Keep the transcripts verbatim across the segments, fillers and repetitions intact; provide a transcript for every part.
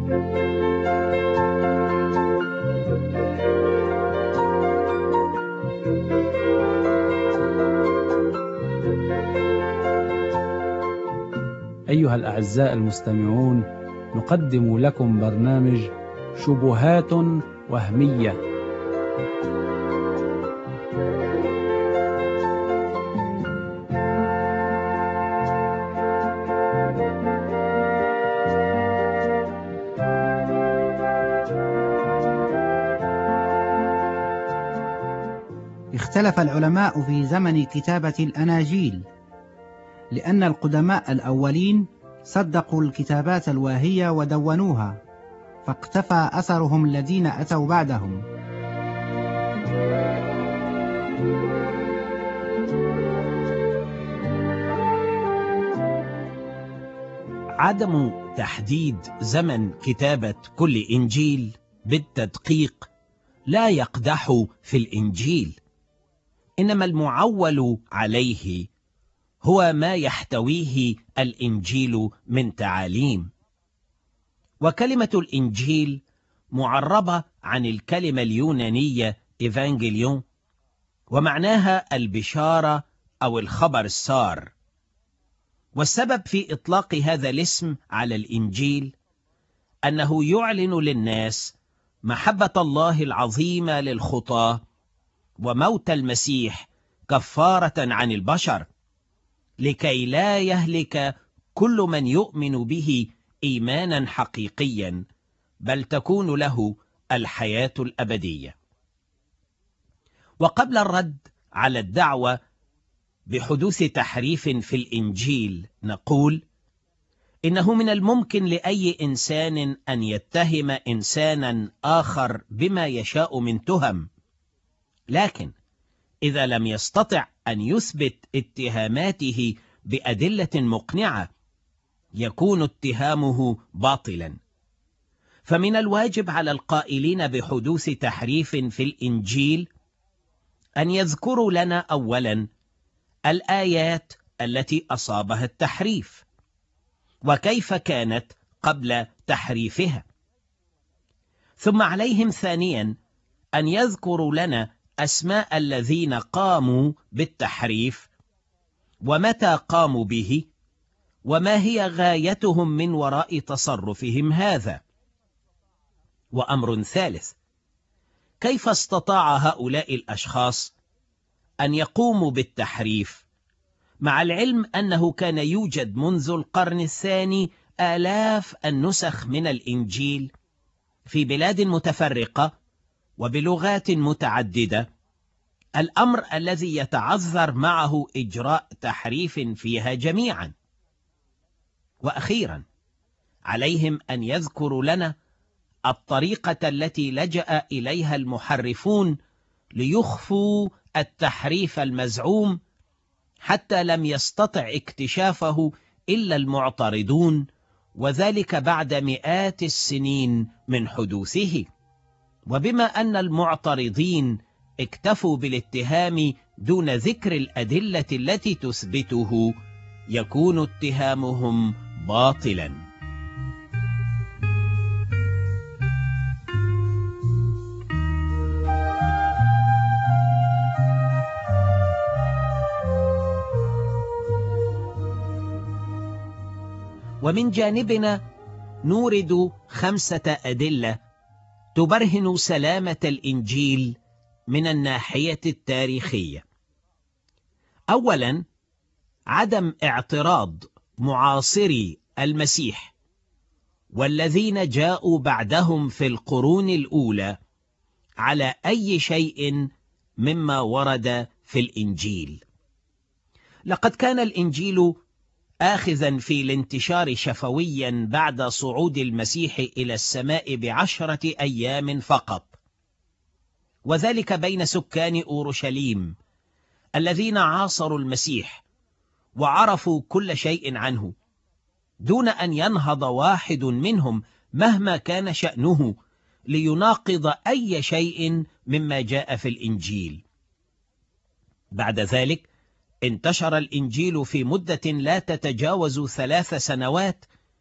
أيها الأعزاء المستمعون، نقدم لكم برنامج شبهات وهمية. اختلف العلماء في زمن كتابة الأناجيل، لأن القدماء الأولين صدقوا الكتابات الواهية ودونوها، فاقتفى أثرهم الذين أتوا بعدهم. عدم تحديد زمن كتابة كل إنجيل بالتدقيق لا يقدح في الإنجيل، إنما المعول عليه هو ما يحتويه الإنجيل من تعاليم. وكلمة الإنجيل معربة عن الكلمة اليونانية إيفانجيليون، ومعناها البشارة أو الخبر السار. والسبب في إطلاق هذا الاسم على الإنجيل أنه يعلن للناس محبة الله العظيمة للخطاة وموت المسيح كفارة عن البشر، لكي لا يهلك كل من يؤمن به إيمانا حقيقيا، بل تكون له الحياة الأبدية. وقبل الرد على الدعوة بحدوث تحريف في الإنجيل نقول إنه من الممكن لأي إنسان أن يتهم إنسانا آخر بما يشاء من تهم، لكن إذا لم يستطع أن يثبت اتهاماته بأدلة مقنعة يكون اتهامه باطلا. فمن الواجب على القائلين بحدوث تحريف في الإنجيل أن يذكروا لنا أولا الآيات التي أصابها التحريف وكيف كانت قبل تحريفها، ثم عليهم ثانيا أن يذكروا لنا أسماء الذين قاموا بالتحريف ومتى قاموا به وما هي غايتهم من وراء تصرفهم هذا. وأمر ثالث، كيف استطاع هؤلاء الأشخاص أن يقوموا بالتحريف مع العلم أنه كان يوجد منذ القرن الثاني آلاف النسخ من الإنجيل في بلاد متفرقة وبلغات متعددة، الأمر الذي يتعذر معه إجراء تحريف فيها جميعا. وأخيرا عليهم أن يذكروا لنا الطريقة التي لجأ إليها المحرفون ليخفوا التحريف المزعوم، حتى لم يستطع اكتشافه إلا المعترضون، وذلك بعد مئات السنين من حدوثه. وبما أن المعترضين اكتفوا بالاتهام دون ذكر الأدلة التي تثبته، يكون اتهامهم باطلا. ومن جانبنا نورد خمسة أدلة تبرهن سلامة الإنجيل من الناحية التاريخية. أولا، عدم اعتراض معاصري المسيح والذين جاءوا بعدهم في القرون الأولى على أي شيء مما ورد في الإنجيل. لقد كان الإنجيل آخذا في الانتشار شفويا بعد صعود المسيح إلى السماء بعشرة أيام فقط، وذلك بين سكان أورشليم الذين عاصروا المسيح وعرفوا كل شيء عنه، دون أن ينهض واحد منهم مهما كان شأنه ليناقض أي شيء مما جاء في الإنجيل. بعد ذلك انتشر الإنجيل في مدة لا تتجاوز ثلاث سنوات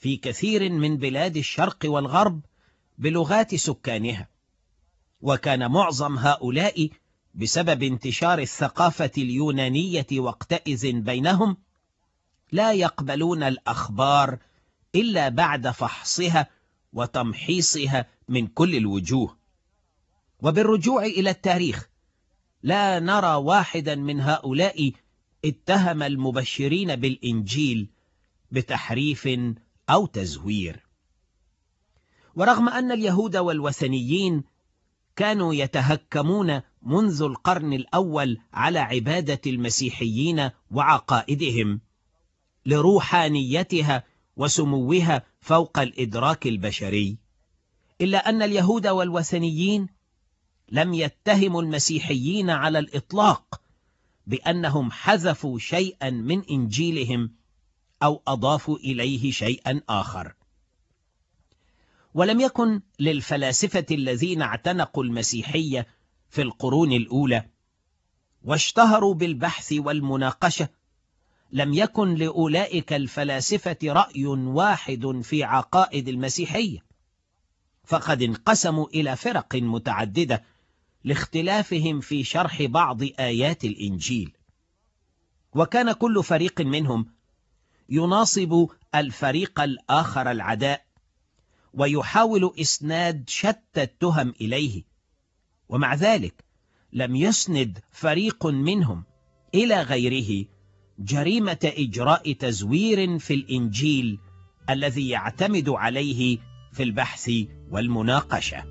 في كثير من بلاد الشرق والغرب بلغات سكانها، وكان معظم هؤلاء بسبب انتشار الثقافة اليونانية وقتئذ بينهم لا يقبلون الأخبار إلا بعد فحصها وتمحيصها من كل الوجوه. وبالرجوع إلى التاريخ لا نرى واحدا من هؤلاء اتهم المبشرين بالإنجيل بتحريف أو تزوير. ورغم أن اليهود والوثنيين كانوا يتهكمون منذ القرن الأول على عبادة المسيحيين وعقائدهم لروحانيتها وسموها فوق الإدراك البشري، إلا أن اليهود والوثنيين لم يتهموا المسيحيين على الإطلاق بأنهم حذفوا شيئا من إنجيلهم أو أضافوا إليه شيئا آخر. ولم يكن للفلاسفة الذين اعتنقوا المسيحية في القرون الأولى واشتهروا بالبحث والمناقشة، لم يكن لأولئك الفلاسفة رأي واحد في عقائد المسيحية، فقد انقسموا إلى فرق متعددة لاختلافهم في شرح بعض آيات الإنجيل، وكان كل فريق منهم يناصب الفريق الآخر العداء ويحاول إسناد شتى التهم إليه، ومع ذلك لم يسند فريق منهم إلى غيره جريمة إجراء تزوير في الإنجيل الذي يعتمد عليه في البحث والمناقشة.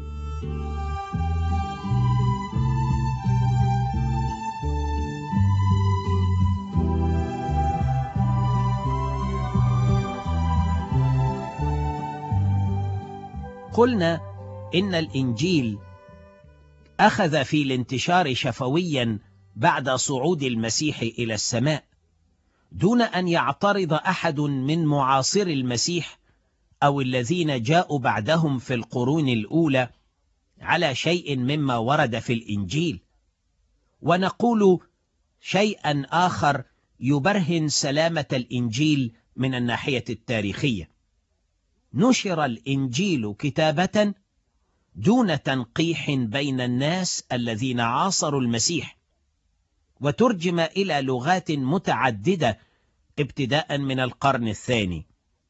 قلنا إن الإنجيل أخذ في الانتشار شفويا بعد صعود المسيح إلى السماء، دون أن يعترض أحد من معاصر المسيح أو الذين جاءوا بعدهم في القرون الأولى على شيء مما ورد في الإنجيل. ونقول شيئا آخر يبرهن سلامة الإنجيل من الناحية التاريخية: نشر الإنجيل كتابة دون تنقيح بين الناس الذين عاصروا المسيح، وترجم إلى لغات متعددة ابتداء من القرن الثاني.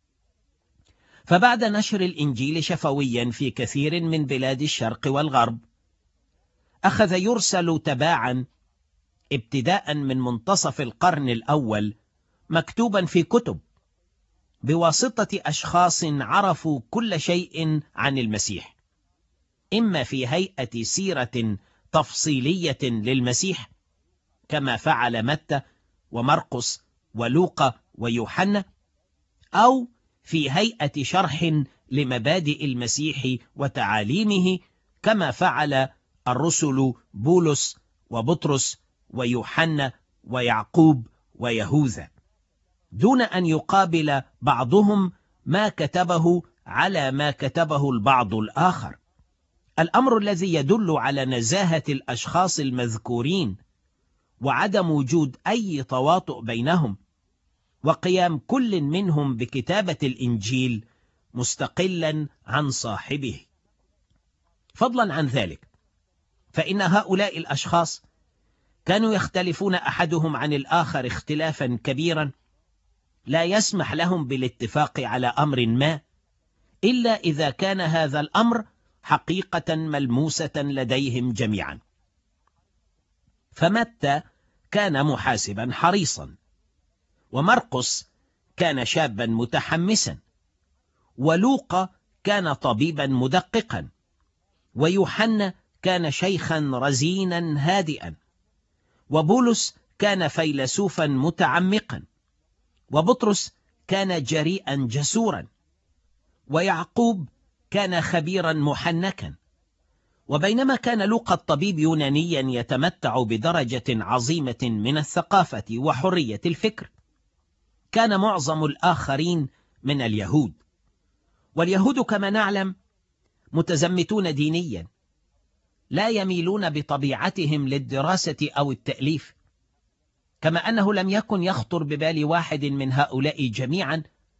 فبعد نشر الإنجيل شفويا في كثير من بلاد الشرق والغرب، أخذ يرسل تباعا ابتداء من منتصف القرن الأول مكتوبا في كتب بواسطة أشخاص عرفوا كل شيء عن المسيح، إما في هيئة سيرة تفصيلية للمسيح كما فعل متى ومرقس ولوقا ويوحنا، أو في هيئة شرح لمبادئ المسيح وتعاليمه كما فعل الرسل بولس وبطرس ويوحنا ويعقوب ويهوذا، دون أن يقابل بعضهم ما كتبه على ما كتبه البعض الآخر، الأمر الذي يدل على نزاهة الأشخاص المذكورين وعدم وجود أي تواطؤ بينهم، وقيام كل منهم بكتابة الإنجيل مستقلا عن صاحبه. فضلا عن ذلك، فإن هؤلاء الأشخاص كانوا يختلفون أحدهم عن الآخر اختلافا كبيرا لا يسمح لهم بالاتفاق على أمر ما إلا إذا كان هذا الأمر حقيقة ملموسة لديهم جميعا. فمتى كان محاسبا حريصا، ومرقس كان شابا متحمسا، ولوقا كان طبيبا مدققا، ويوحنا كان شيخا رزينا هادئا، وبولس كان فيلسوفا متعمقا، وبطرس كان جريئا جسورا، ويعقوب كان خبيرا محنكا. وبينما كان لوقا الطبيب يونانيا يتمتع بدرجة عظيمة من الثقافة وحرية الفكر، كان معظم الآخرين من اليهود، واليهود كما نعلم متزمتون دينيا، لا يميلون بطبيعتهم للدراسة أو التأليف، كما أنه لم يكن يخطر ببال واحد من هؤلاء جميعا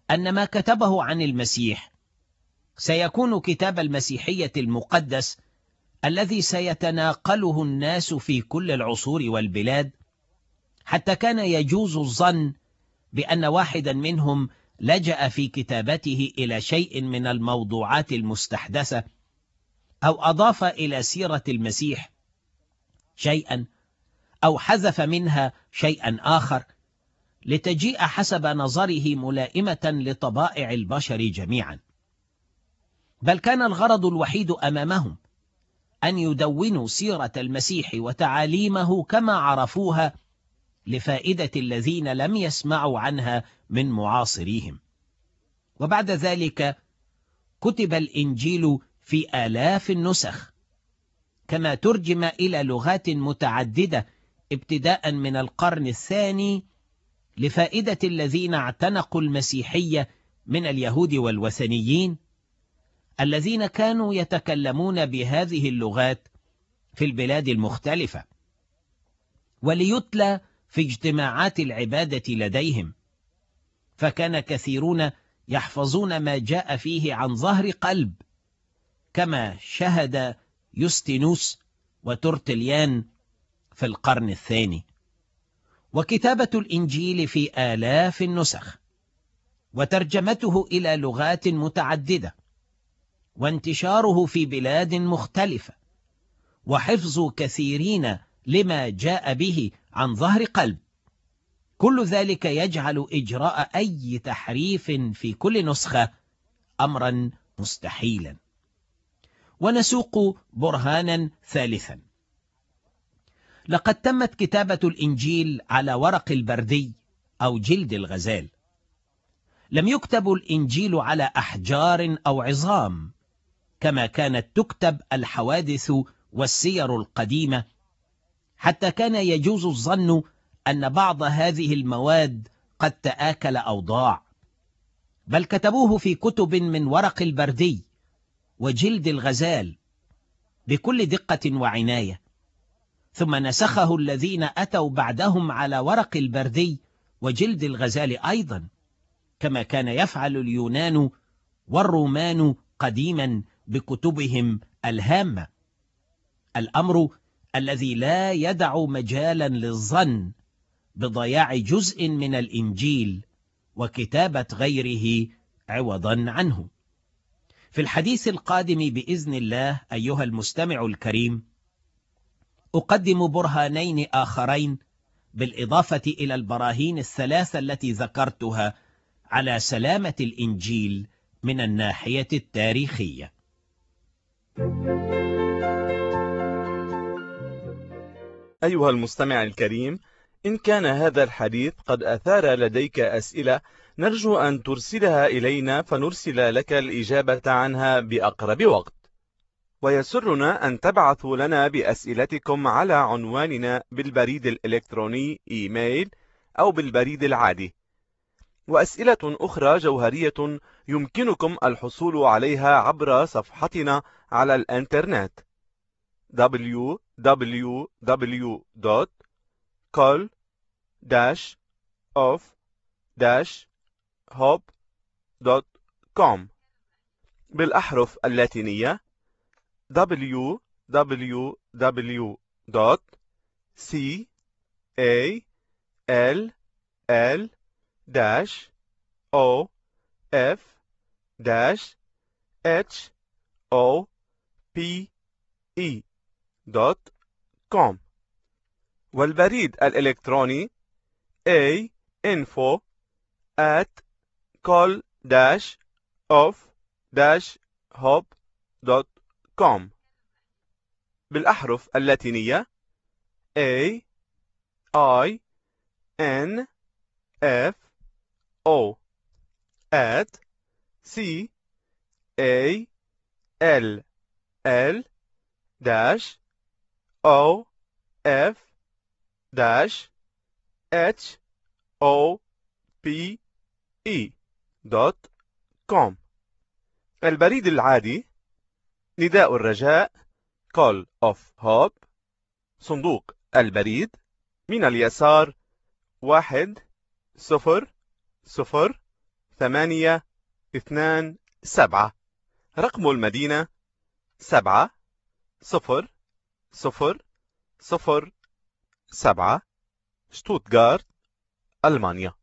أن ما كتبه عن المسيح سيكون كتاب المسيحية المقدس الذي سيتناقله الناس في كل العصور والبلاد، حتى كان يجوز الظن بأن واحدا منهم لجأ في كتابته إلى شيء من الموضوعات المستحدثة، أو أضاف إلى سيرة المسيح شيئا، أو حذف منها شيئا آخر، لتجيء حسب نظره ملائمة لطبائع البشر جميعا. بل كان الغرض الوحيد أمامهم أن يدونوا سيرة المسيح وتعاليمه كما عرفوها، لفائدة الذين لم يسمعوا عنها من معاصريهم. وبعد ذلك كتب الإنجيل في آلاف النسخ، كما ترجم إلى لغات متعددة ابتداء من القرن الثاني، لفائدة الذين اعتنقوا المسيحية من اليهود والوثنيين الذين كانوا يتكلمون بهذه اللغات في البلاد المختلفة، وليتلى في اجتماعات العبادة لديهم. فكان كثيرون يحفظون ما جاء فيه عن ظهر قلب، كما شهد يوستينوس وترتليان في القرن الثاني. وكتابة الإنجيل في آلاف النسخ، وترجمته إلى لغات متعددة، وانتشاره في بلاد مختلفة، وحفظ كثيرين لما جاء به عن ظهر قلب، كل ذلك يجعل إجراء أي تحريف في كل نسخة أمرا مستحيلا. ونسوق برهانا ثالثا. لقد تمت كتابة الإنجيل على ورق البردي أو جلد الغزال. لم يكتب الإنجيل على أحجار أو عظام كما كانت تكتب الحوادث والسير القديمة، حتى كان يجوز الظن أن بعض هذه المواد قد تآكل أو ضاع. بل كتبوه في كتب من ورق البردي وجلد الغزال بكل دقة وعناية، ثم نسخه الذين أتوا بعدهم على ورق البردي وجلد الغزال أيضا، كما كان يفعل اليونان والرومان قديما بكتبهم الهامة. الأمر الذي لا يدع مجالا للظن بضياع جزء من الإنجيل وكتابة غيره عوضا عنه. في الحديث القادم بإذن الله أيها المستمع الكريم، أقدم برهانين آخرين بالإضافة إلى البراهين الثلاثة التي ذكرتها على سلامة الإنجيل من الناحية التاريخية. أيها المستمع الكريم، إن كان هذا الحديث قد أثار لديك أسئلة، نرجو أن ترسلها إلينا فنرسل لك الإجابة عنها بأقرب وقت. ويسرنا أن تبعثوا لنا بأسئلتكم على عنواننا بالبريد الإلكتروني إيميل أو بالبريد العادي. وأسئلة أخرى جوهرية يمكنكم الحصول عليها عبر صفحتنا على الإنترنت دبليو دبليو دبليو دوت كول داش أوف داش هوب دوت كوم بالأحرف اللاتينية دبليو دبليو دبليو دوت سي إيه إل إل داش أو إف داش إتش أو بي إي دوت كوم، والبريد الإلكتروني a info at call dash of dash hop دوت كوم بالأحرف اللاتينية A I N F O at C A L L dash O F dash H O P E دوت كوم. البريد العادي نداء الرجاء Call of Hope، صندوق البريد من اليسار واحد صفر صفر ثمانية اثنان سبعة. رقم المدينة سبعة صفر صفر صفر سبعة، شتوتغارت، ألمانيا.